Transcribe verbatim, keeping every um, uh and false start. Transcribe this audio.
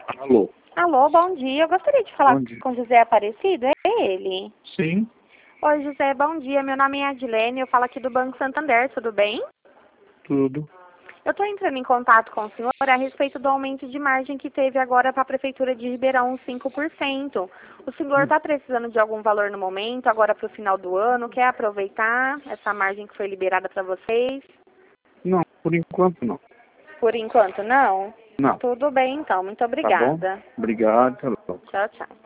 Alô? Alô, bom dia. Eu gostaria de falar Bom dia. com José Aparecido, é ele? Sim, Oi, José, bom dia. Meu nome é Adilene, eu falo aqui do Banco Santander, tudo bem? tudo. Eu estou entrando em contato com o senhor a respeito do aumento de margem que teve agora para a Prefeitura de Ribeirão, cinco por cento. O senhor está precisando de algum valor no momento, agora para o final do ano? Quer aproveitar essa margem que foi liberada para vocês? Não, por enquanto não. Por enquanto, não? Não, Tudo bem, então. Muito tá bom? obrigada. Obrigado, tá bom. Tchau, tchau.